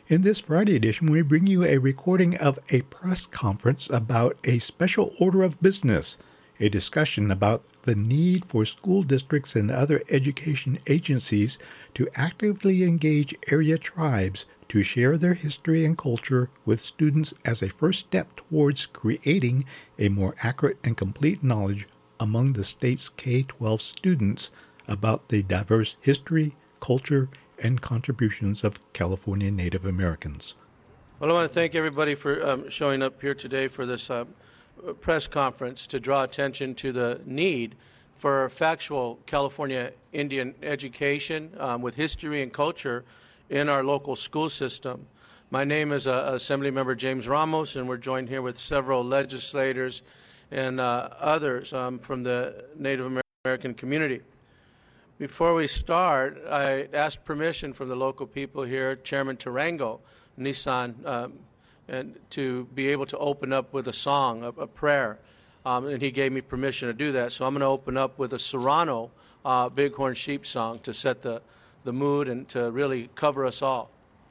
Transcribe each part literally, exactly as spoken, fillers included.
In this Friday edition, we bring you a recording of a press conference about a special order of business, a discussion about the need for school districts and other education agencies to actively engage area tribes to share their history and culture with students as a first step towards creating a more accurate and complete knowledge among the state's K twelve students about the diverse history, culture, and contributions of California Native Americans. Well, I want to thank everybody for um, showing up here today for this uh, press conference to draw attention to the need for factual California Indian education um, with history and culture in our local school system. My name is uh, Assemblymember James Ramos, and we're joined here with several legislators and uh, others um, from the Native American community. Before we start, I asked permission from the local people here, Chairman Tarango, Nissan, um, and to be able to open up with a song, a, a prayer, um, and he gave me permission to do that. So I'm going to open up with a Serrano uh, Bighorn Sheep song to set the, the mood and to really cover us all.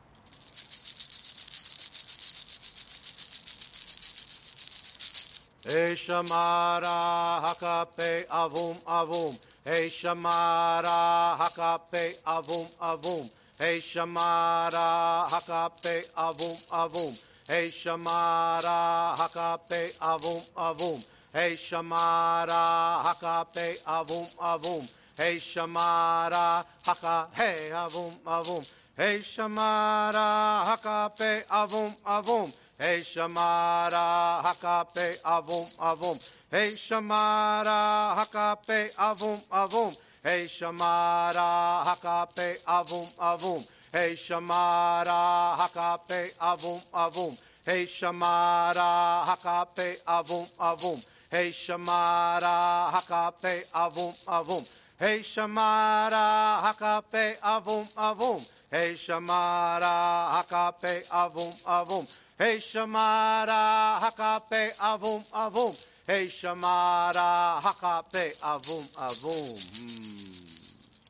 Hey Shamara Hakape Avum Avum. Hey Shamara Hakape Avum Avum. Hey Shamara Hakape Avum Avum. Hey Shamara Hakape Avum Avum. Hey Shamara Hakape Avum Avum. Hey Shamara Haka Hey Avum Avum. Hey Shamara Hakape Avum Avum. Hey Shamara Hakape Avum Avum. Hey Shamara Hakape Avum Avum. Hey Shamara Hakape Avum Avum. Hey Shamara Hakape Avum Avum. Hey Shamara Hakape Avum Avum. Hey Shamara Hakape Avum Avum. Hey Shamara Hakape Avum Avum. Hey Shamara Hakape Avum Avum. Hey Shamara Hakape Avum Avum. Hey Shamara Hakape Avum Avum.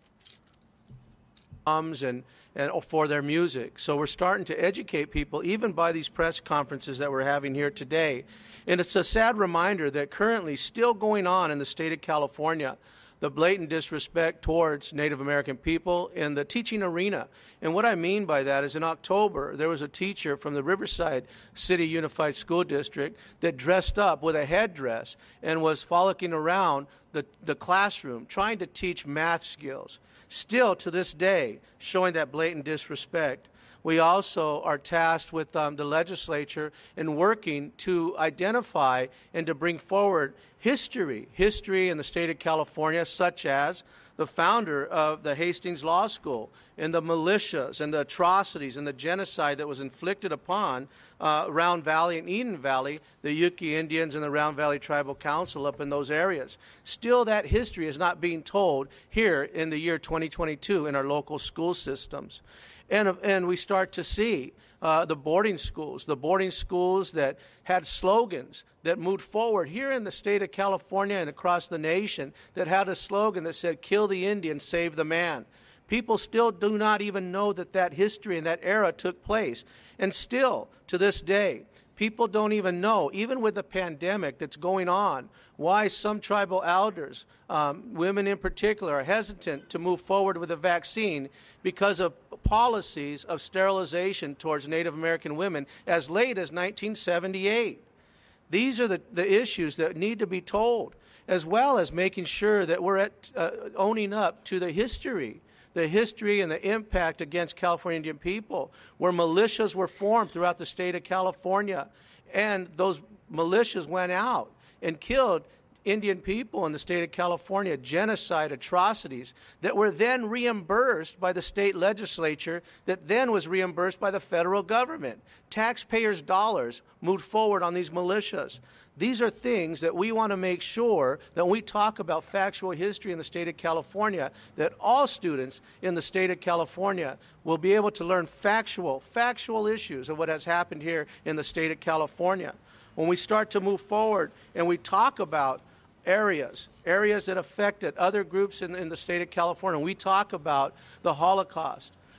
Drums and and for their music. So we're starting to educate people even by these press conferences that we're having here today. And it's a sad reminder that currently still going on in the state of California, the blatant disrespect towards Native American people in the teaching arena. And what I mean by that is in October, there was a teacher from the Riverside City Unified School District that dressed up with a headdress and was frolicking around the, the classroom trying to teach math skills. Still to this day, showing that blatant disrespect. We also are tasked with um, the legislature in working to identify and to bring forward history, history in the state of California, such as the founder of the Hastings Law School and the militias and the atrocities and the genocide that was inflicted upon uh, Round Valley and Eden Valley, the Yuki Indians and the Round Valley Tribal Council up in those areas. Still, that history is not being told here in the year twenty twenty-two in our local school systems. And, and we start to see uh, the boarding schools, the boarding schools that had slogans that moved forward here in the state of California and across the nation that had a slogan that said, "Kill the Indian, save the man." People still do not even know that that history and that era took place. And still, to this day, people don't even know, even with the pandemic that's going on, why some tribal elders, um, women in particular, are hesitant to move forward with a vaccine because of policies of sterilization towards Native American women as late as nineteen seventy-eight. These are the, the issues that need to be told, as well as making sure that we're at, uh, owning up to the history, the history and the impact against California Indian people, where militias were formed throughout the state of California, and those militias went out and killed Indian people in the state of California, genocide, atrocities that were then reimbursed by the state legislature, that then was reimbursed by the federal government. Taxpayers' dollars moved forward on these militias. These are things that we want to make sure that when we talk about factual history in the state of California, that all students in the state of California will be able to learn factual, factual issues of what has happened here in the state of California. When we start to move forward and we talk about areas, areas that affected other groups in, in the state of California, we talk about the Holocaust,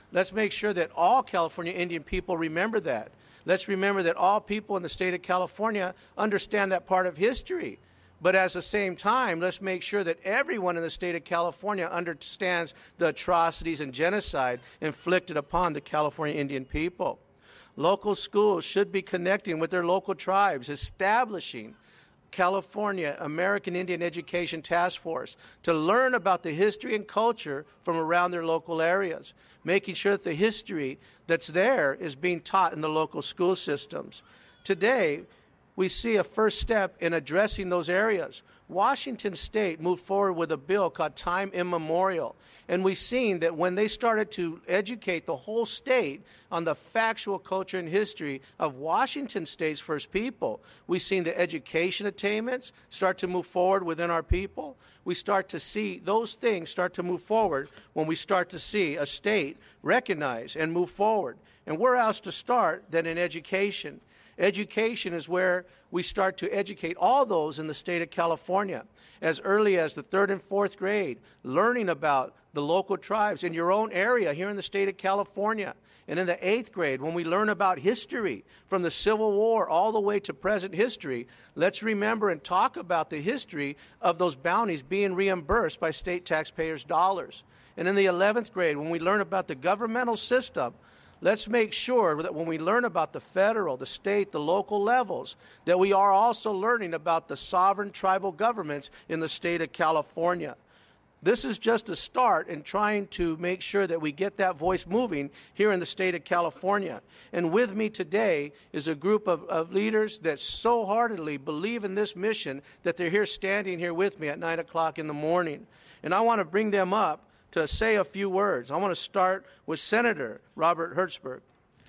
Let's make sure that all California Indian people remember that. Let's remember that all people in the state of California understand that part of history. But at the same time, let's make sure that everyone in the state of California understands the atrocities and genocide inflicted upon the California Indian people. Local schools should be connecting with their local tribes, establishing California American Indian Education Task Force to learn about the history and culture from around their local areas, making sure that the history that's there is being taught in the local school systems. Today, we see a first step in addressing those areas. Washington State moved forward with a bill called Time Immemorial, and we've seen that when they started to educate the whole state on the factual culture and history of Washington State's first people, we've seen the education attainments start to move forward within our people. We start to see those things start to move forward when we start to see a state recognize and move forward. And where else to start than in education? Education is where we start to educate all those in the state of California as early as the third and fourth grade, learning about the local tribes in your own area here in the state of California. And in the eighth grade, when we learn about history from the Civil War all the way to present history, let's remember and talk about the history of those bounties being reimbursed by state taxpayers' dollars. And in the eleventh grade, when we learn about the governmental system, let's make sure that when we learn about the federal, the state, the local levels, that we are also learning about the sovereign tribal governments in the state of California. This is just a start in trying to make sure that we get that voice moving here in the state of California. And with me today is a group of, of leaders that so heartily believe in this mission that they're here standing here with me at nine o'clock in the morning. And I want to bring them up to say a few words. I want to start with Senator Robert Hertzberg.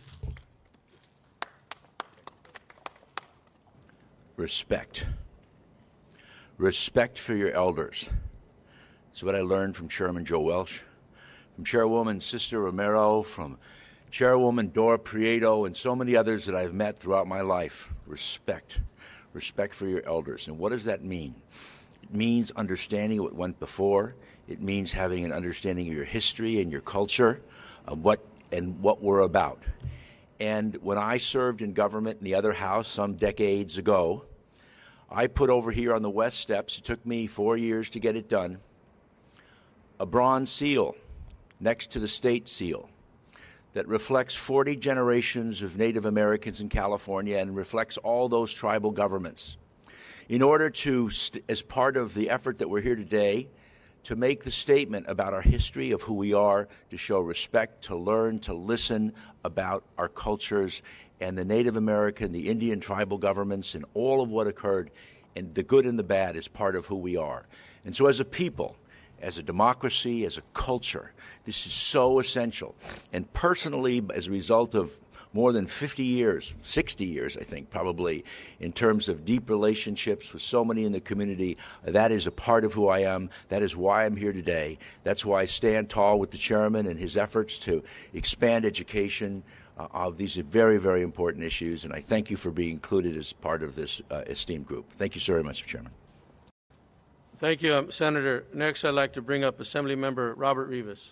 Respect. Respect for your elders. It's what I learned from Chairman Joe Welch, from Chairwoman Sister Romero, from Chairwoman Dora Prieto, and so many others that I've met throughout my life. Respect. Respect for your elders. And what does that mean? It means understanding what went before. It means having an understanding of your history and your culture, of what and what we're about. And when I served in government in the other house some decades ago, I put over here on the West Steps, it took me four years to get it done, a bronze seal next to the state seal that reflects forty generations of Native Americans in California and reflects all those tribal governments. In order to, as part of the effort that we're here today, to make the statement about our history of who we are, to show respect, to learn, to listen about our cultures and the Native American, the Indian tribal governments, and all of what occurred, and the good and the bad is part of who we are. And so as a people, as a democracy, as a culture, this is so essential. And personally, as a result of more than fifty years, sixty years, I think, probably, in terms of deep relationships with so many in the community. That is a part of who I am. That is why I'm here today. That's why I stand tall with the chairman and his efforts to expand education uh, of these very, very important issues. And I thank you for being included as part of this uh, esteemed group. Thank you so very much, Chairman. Thank you, um, Senator. Next, I'd like to bring up Assembly Member Robert Rivas.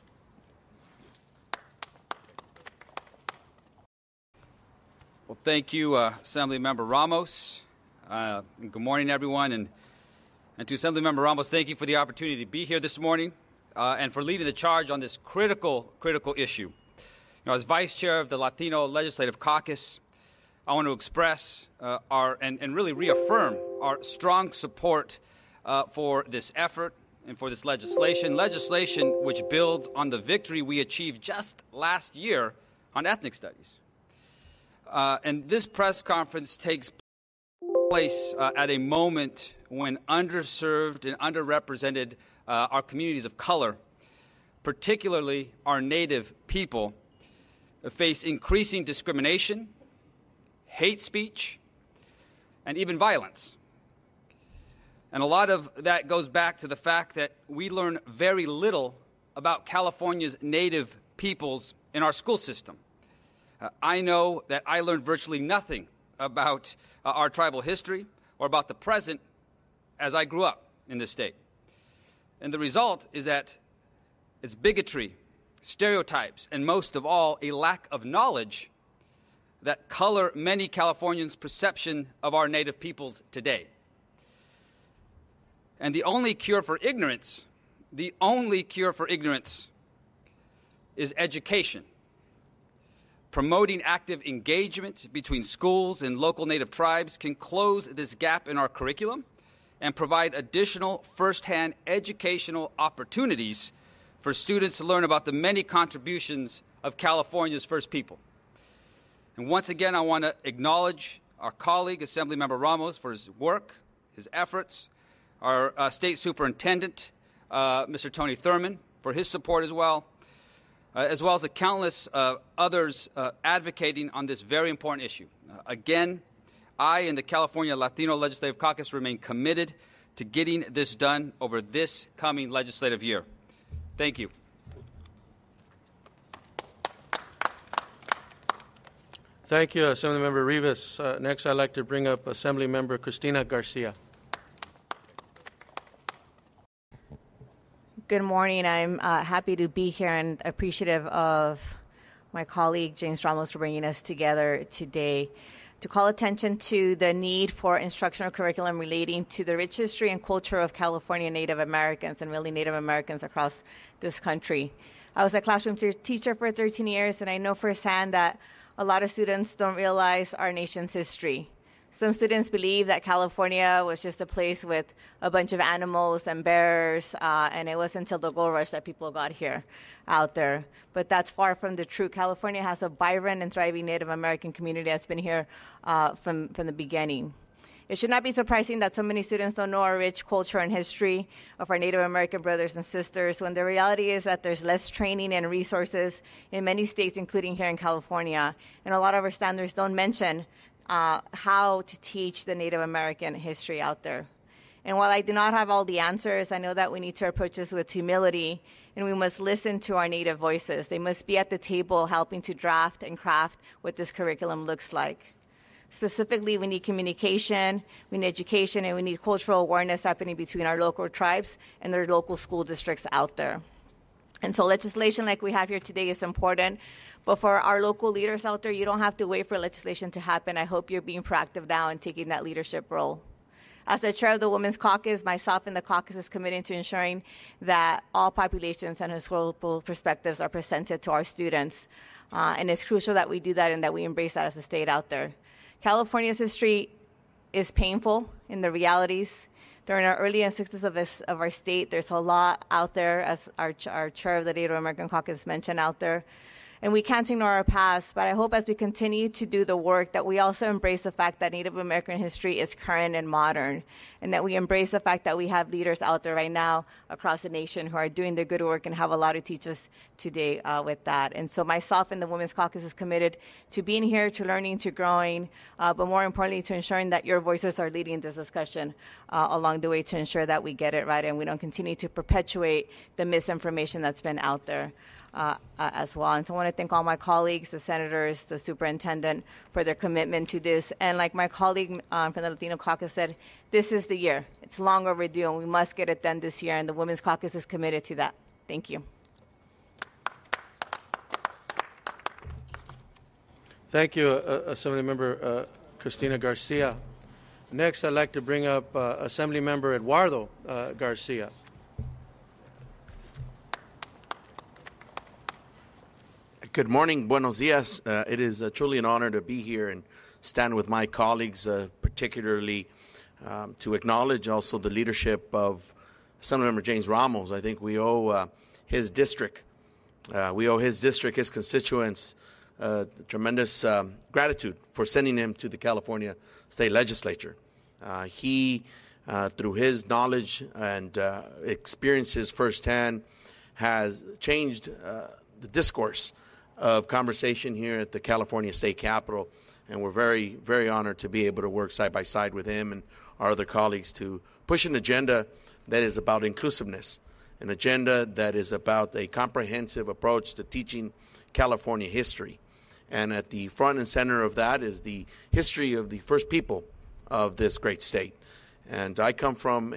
Well, thank you, uh, Assembly Member Ramos. Uh, and good morning, everyone. And, and to Assembly Member Ramos, thank you for the opportunity to be here this morning uh, and for leading the charge on this critical, critical issue. You know, as Vice Chair of the Latino Legislative Caucus, I want to express uh, our and, and really reaffirm our strong support uh, for this effort and for this legislation, legislation which builds on the victory we achieved just last year on ethnic studies. Uh, and this press conference takes place uh, at a moment when underserved and underrepresented uh, our communities of color, particularly our Native people, face increasing discrimination, hate speech, and even violence. And a lot of that goes back to the fact that we learn very little about California's Native peoples in our school system. Uh, I know that I learned virtually nothing about uh, our tribal history or about the present as I grew up in this state. And the result is that it's bigotry, stereotypes, and most of all, a lack of knowledge that color many Californians' perception of our native peoples today. And the only cure for ignorance, the only cure for ignorance is education. Promoting active engagement between schools and local Native tribes can close this gap in our curriculum and provide additional firsthand educational opportunities for students to learn about the many contributions of California's First People. And once again, I want to acknowledge our colleague, Assemblymember Ramos, for his work, his efforts, our uh, State Superintendent, uh, Mister Tony Thurman, for his support as well, uh, as well as the countless uh, others uh, advocating on this very important issue. Uh, again, I and the California Latino Legislative Caucus remain committed to getting this done over this coming legislative year. Thank you. Thank you, Assemblymember Rivas. Uh, next, I'd like to bring up Assemblymember Cristina Garcia. Good morning. I'm uh, happy to be here and appreciative of my colleague James Ramos for bringing us together today to call attention to the need for instructional curriculum relating to the rich history and culture of California Native Americans and really Native Americans across this country. I was a classroom teacher for thirteen years, and I know firsthand that a lot of students don't realize our nation's history. Some students believe that California was just a place with a bunch of animals and bears, uh, and it wasn't until the gold rush that people got here out there. But that's far from the truth. California has a vibrant and thriving Native American community that's been here uh, from, from the beginning. It should not be surprising that so many students don't know our rich culture and history of our Native American brothers and sisters, when the reality is that there's less training and resources in many states, including here in California. And a lot of our standards don't mention uh, how to teach the Native American history out there. And while I do not have all the answers, I know that we need to approach this with humility, and we must listen to our Native voices. They must be at the table helping to draft and craft what this curriculum looks like. Specifically, we need communication, we need education, and we need cultural awareness happening between our local tribes and their local school districts out there. And so legislation like we have here today is important, but for our local leaders out there, you don't have to wait for legislation to happen. I hope you're being proactive now and taking that leadership role. As the chair of the Women's Caucus, myself and the caucus is committed to ensuring that all populations and historical perspectives are presented to our students. Uh, and it's crucial that we do that and that we embrace that as a state out there. California's history is painful in the realities. During our early sixties of, this, of our state, there's a lot out there, as our, our chair of the Native American Caucus mentioned out there. And we can't ignore our past, but I hope as we continue to do the work that we also embrace the fact that Native American history is current and modern, and that we embrace the fact that we have leaders out there right now across the nation who are doing the good work and have a lot to teach us today uh, with that. And so myself and the Women's Caucus is committed to being here, to learning, to growing, uh, but more importantly, to ensuring that your voices are leading this discussion uh, along the way to ensure that we get it right and we don't continue to perpetuate the misinformation that's been out there. Uh, uh, as well. And so I want to thank all my colleagues, the senators, the superintendent, for their commitment to this. And like my colleague um, from the Latino Caucus said, this is the year. It's long overdue, and we must get it done this year, and the Women's Caucus is committed to that. Thank you. Thank you, uh, Assemblymember uh, Cristina Garcia. Next, I'd like to bring up uh, Assemblymember Eduardo uh, Garcia. Good morning, buenos dias. Uh, it is uh, truly an honor to be here and stand with my colleagues, uh, particularly um, to acknowledge also the leadership of Assemblymember James Ramos. I think we owe uh, his district, uh, we owe his district, his constituents, uh, tremendous um, gratitude for sending him to the California State Legislature. Uh, he, uh, through his knowledge and uh, experiences firsthand, has changed uh, the discourse of conversation here at the California State Capitol, and we're very, very honored to be able to work side by side with him and our other colleagues to push an agenda that is about inclusiveness, an agenda that is about a comprehensive approach to teaching California history. And at the front and center of that is the history of the first people of this great state. And I come from a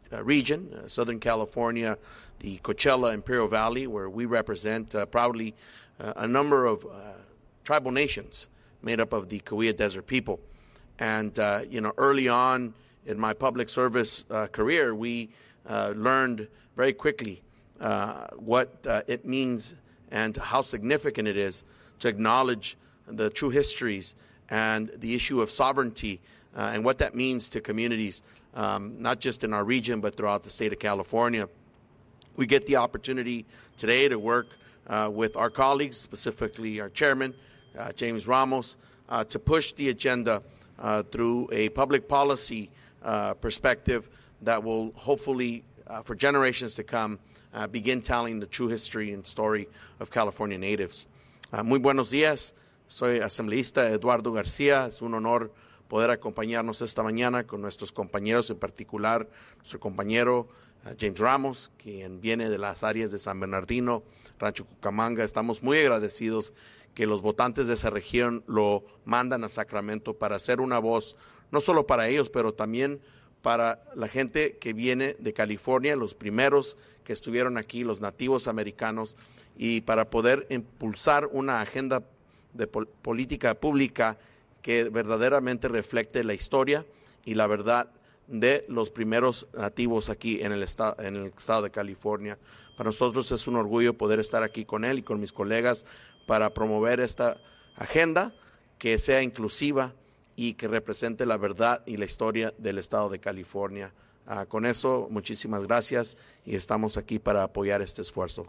uh, region, uh, Southern California, the Coachella Imperial Valley, where we represent uh, proudly uh, a number of uh, tribal nations made up of the Cahuilla Desert people. And, uh, you know, early on in my public service uh, career, we uh, learned very quickly uh, what uh, it means and how significant it is to acknowledge the true histories and the issue of sovereignty uh, and what that means to communities, um, not just in our region, but throughout the state of California. We get the opportunity today to work uh, with our colleagues, specifically our chairman, uh, James Ramos, uh, to push the agenda uh, through a public policy uh, perspective that will hopefully, uh, for generations to come, uh, begin telling the true history and story of California natives. Uh, muy buenos días. Soy asambleísta Eduardo García. Es un honor poder acompañarnos esta mañana con nuestros compañeros, en particular nuestro compañero uh, James Ramos, quien viene de las áreas de San Bernardino, Rancho Cucamonga. Estamos muy agradecidos que los votantes de esa región lo mandan a Sacramento para ser una voz, no solo para ellos, pero también para la gente que viene de California, los primeros que estuvieron aquí, los nativos americanos, y para poder impulsar una agenda de pol- política pública que verdaderamente refleje la historia y la verdad de los primeros nativos aquí en el, esta- en el estado de California. Para nosotros es un orgullo poder estar aquí con él y con mis colegas para promover esta agenda que sea inclusiva y que represente la verdad y la historia del estado de California. Uh, con eso, muchísimas gracias y estamos aquí para apoyar este esfuerzo.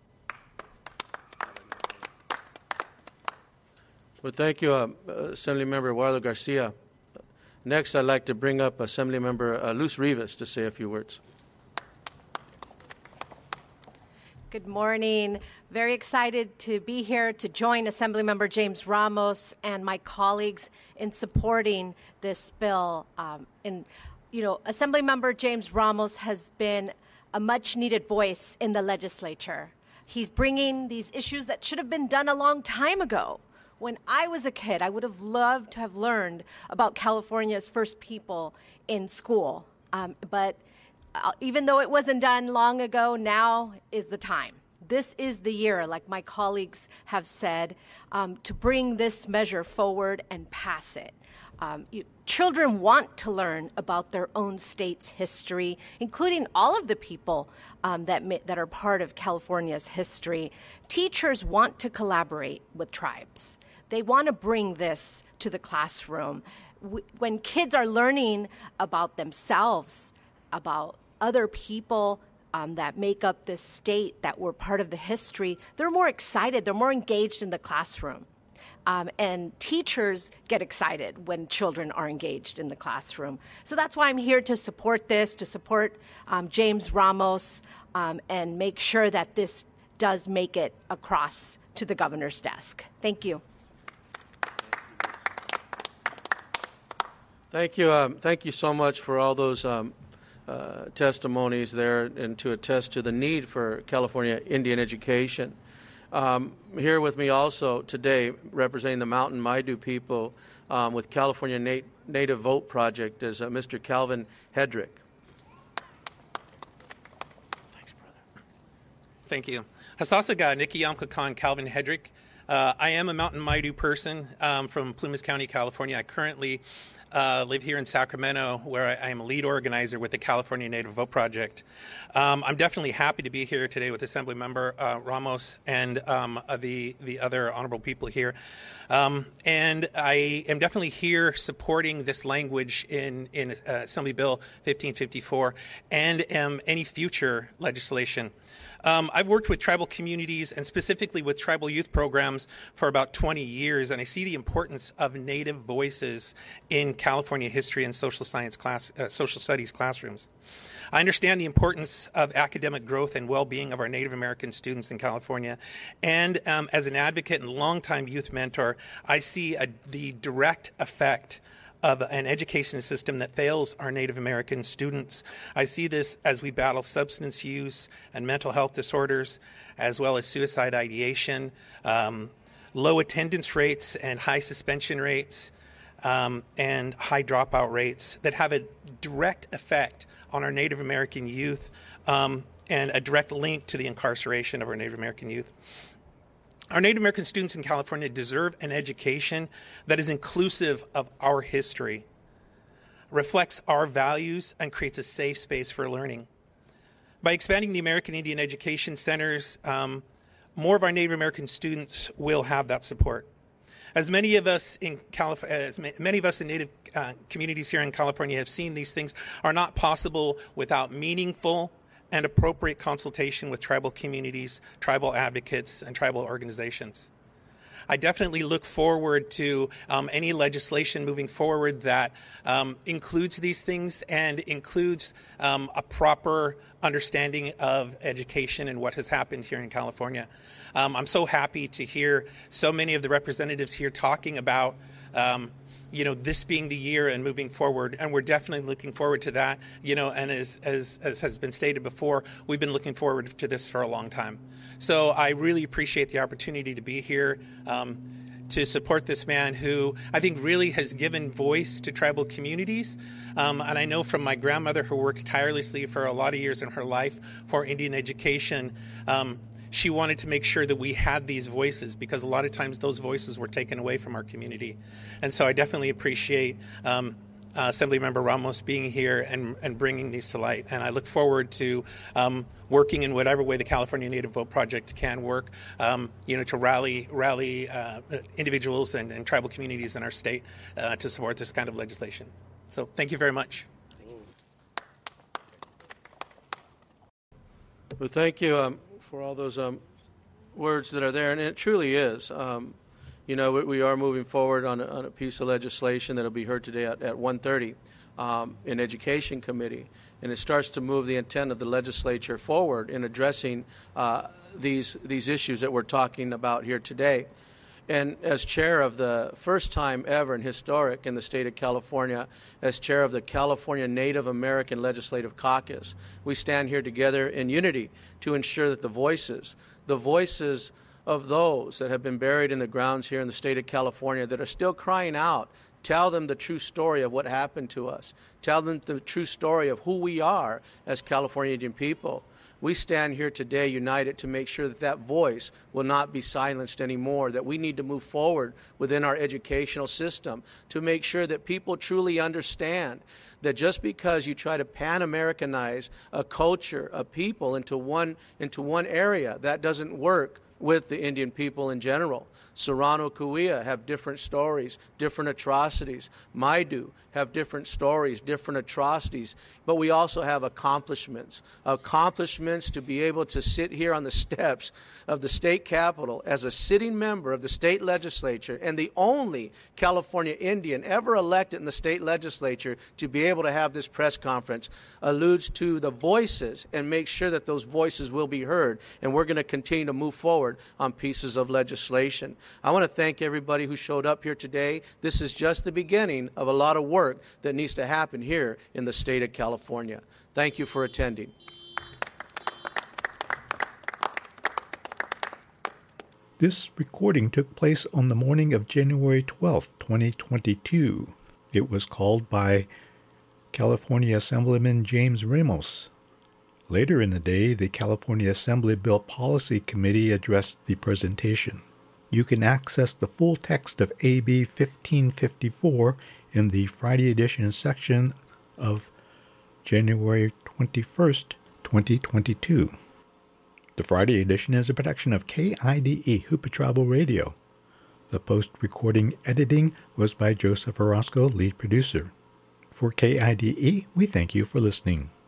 Well, thank you, uh, Assemblymember Eduardo Garcia. Next, I'd like to bring up Assemblymember uh, Luz Rivas to say a few words. Good morning. Very excited to be here to join Assemblymember James Ramos and my colleagues in supporting this bill. Um, and, you know, Assemblymember James Ramos has been a much-needed voice in the legislature. He's bringing these issues that should have been done a long time ago. When I was a kid, I would have loved to have learned about California's first people in school. Um, but uh, even though it wasn't done long ago, now is the time. This is the year, like my colleagues have said, um, to bring this measure forward and pass it. Um, you, children want to learn about their own state's history, including all of the people um, that, may, that are part of California's history. Teachers want to collaborate with tribes. They want to bring this to the classroom. When kids are learning about themselves, about other people um, that make up this state that were part of the history, they're more excited, they're more engaged in the classroom. Um, and teachers get excited when children are engaged in the classroom. So that's why I'm here to support this, to support um, James Ramos, um, and make sure that this does make it across to the governor's desk. Thank you. Thank you. Um, thank you so much for all those um, uh, testimonies there and to attest to the need for California Indian education. Um, here with me also today, representing the Mountain Maidu people um, with California Nat- Native Vote Project, is uh, Mister Calvin Hedrick. Thanks, brother. Thank you. Hasasaga Nikiyamkakan Calvin Hedrick. Uh, I am a Mountain Maidu person um, from Plumas County, California. I currently Uh, live here in Sacramento, where I, I am a lead organizer with the California Native Vote Project. Um, I'm definitely happy to be here today with Assemblymember uh, Ramos and um, uh, the the other honorable people here. Um, and I am definitely here supporting this language in, in uh, Assembly Bill fifteen fifty-four and um, any future legislation. Um, I've worked with tribal communities and specifically with tribal youth programs for about twenty years, and I see the importance of Native voices in California history and social science class, uh, social studies classrooms. I understand the importance of academic growth and well-being of our Native American students in California, and um, as an advocate and longtime youth mentor, I see a, the direct effect of an education system that fails our Native American students. I see this as we battle substance use and mental health disorders, as well as suicide ideation, um, low attendance rates and high suspension rates, um, and high dropout rates that have a direct effect on our Native American youth um, and a direct link to the incarceration of our Native American youth. Our Native American students in California deserve an education that is inclusive of our history, reflects our values, and creates a safe space for learning. By expanding the American Indian Education Centers, um, more of our Native American students will have that support. As many of us in Calif- as many of us in Native uh, communities here in California have seen, these things are not possible without meaningful and appropriate consultation with tribal communities, tribal advocates, and tribal organizations. I definitely look forward to um, any legislation moving forward that um, includes these things and includes um, a proper understanding of education and what has happened here in California. Um, I'm so happy to hear so many of the representatives here talking about um, you know, this being the year and moving forward, and we're definitely looking forward to that, you know, and as, as, as has been stated before, we've been looking forward to this for a long time. So I really appreciate the opportunity to be here um, to support this man who I think really has given voice to tribal communities. Um, and I know from my grandmother, who worked tirelessly for a lot of years in her life for Indian education, um, she wanted to make sure that we had these voices, because a lot of times those voices were taken away from our community. And so I definitely appreciate um, uh, Assemblymember Ramos being here and, and bringing these to light. And I look forward to um, working in whatever way the California Native Vote Project can work, um, you know, to rally rally uh, individuals and, and tribal communities in our state uh, to support this kind of legislation. So thank you very much. Well, thank you. Um, for all those um, words that are there, and it truly is. Um, you know, we, we are moving forward on a, on a piece of legislation that will be heard today at, at one thirty um, in Education Committee, and it starts to move the intent of the legislature forward in addressing uh, these these issues that we're talking about here today. And as chair of the first time ever and historic in the state of California, as chair of the California Native American Legislative Caucus, we stand here together in unity to ensure that the voices, the voices of those that have been buried in the grounds here in the state of California that are still crying out, tell them the true story of what happened to us. Tell them the true story of who we are as California Indian people. We stand here today united to make sure that that voice will not be silenced anymore, that we need to move forward within our educational system to make sure that people truly understand that just because you try to Pan-Americanize a culture, a people into one, into one area, that doesn't work with the Indian people in general. Serrano Cahuilla have different stories, different atrocities. Maidu have different stories, different atrocities. But we also have accomplishments, accomplishments to be able to sit here on the steps of the state capitol as a sitting member of the state legislature and the only California Indian ever elected in the state legislature to be able to have this press conference alludes to the voices and make sure that those voices will be heard. And we're going to continue to move forward on pieces of legislation. I want to thank everybody who showed up here today. This is just the beginning of a lot of work that needs to happen here in the state of California. Thank you for attending. This recording took place on the morning of January twelfth, twenty twenty-two. It was called by California Assemblyman James Ramos. Later in the day, the California Assembly Bill Policy Committee addressed the presentation. You can access the full text of A B fifteen fifty-four in the Friday edition section of January twenty-first, twenty twenty-two. The Friday edition is a production of K I D E Hoopa Tribal Radio. The post-recording editing was by Joseph Orozco, lead producer. For K I D E, we thank you for listening.